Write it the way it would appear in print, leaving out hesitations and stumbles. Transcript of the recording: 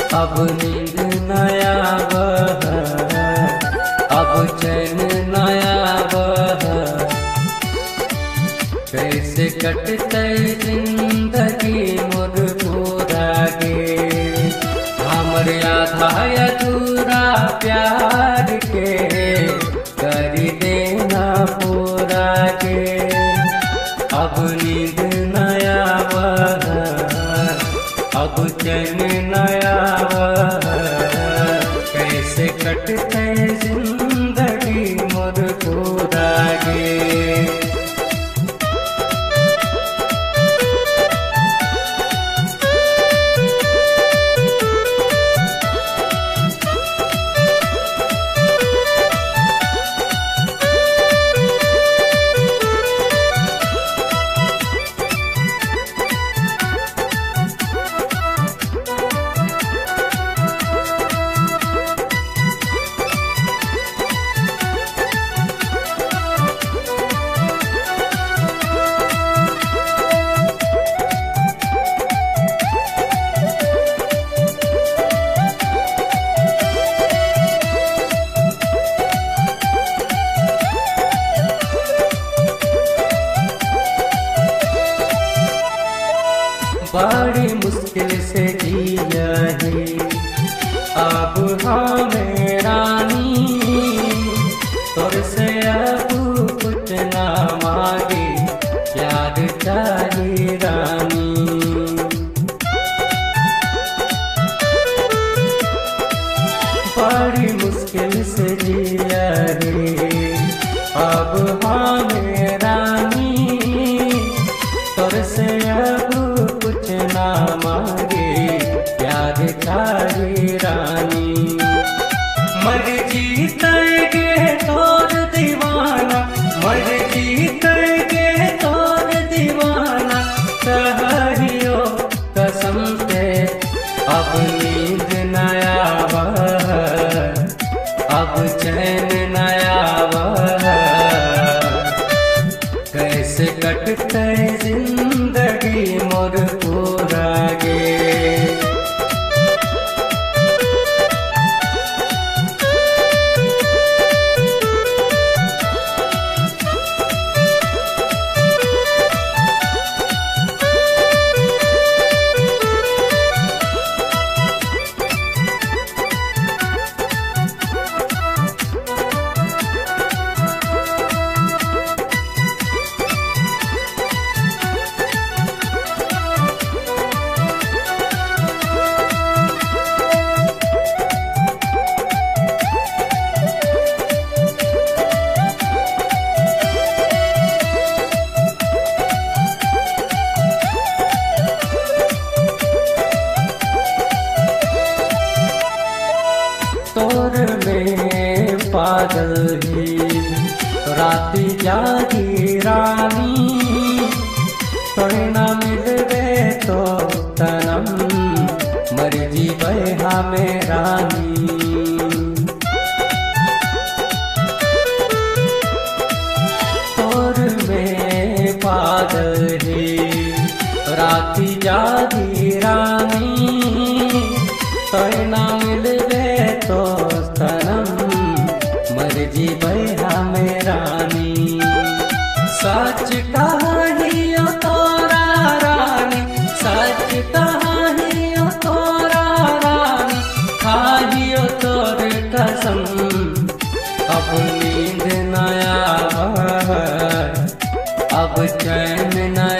अब नींद नया अब चैन नया कैसे कटते जिंदगी मोर पूरा गे। हमर आधा अधूरा प्यार के करी देना पूरा गे। अब नींद नया अब चैन नया कैसे कटते जिंदगी मोर पूरा गे। बड़ी मुश्किल से जिया है अब हमें रानी। तोर से अब कुछ ना मांगे प्यार चाहिए रानी। बड़ी मुश्किल से जिया है अब हमें रानी। तोर से अब कुछ ना मांगे प्यार चाहिए रानी। मर जीतेगे तोर दीवाना मर जीतेगे तोर दीवाना कहियो कसम से। अब नींद नया अब चैन नया कैसे कटते जिंदगी मोर पूरा गे। तोर में पागल ही राती जागी रानी। तोरे ना मिलवे तो तनम मर जीवे हमें रानी। तोर में पागल ही राती जागी रानी। तोरे ना मिलवे तो तनम मर जीवे हमें रानी। सच कहियो तोरा रानी सच कहियो तोरा रानी खाहियो तोर कसम। अब नींद नया अब चैन नया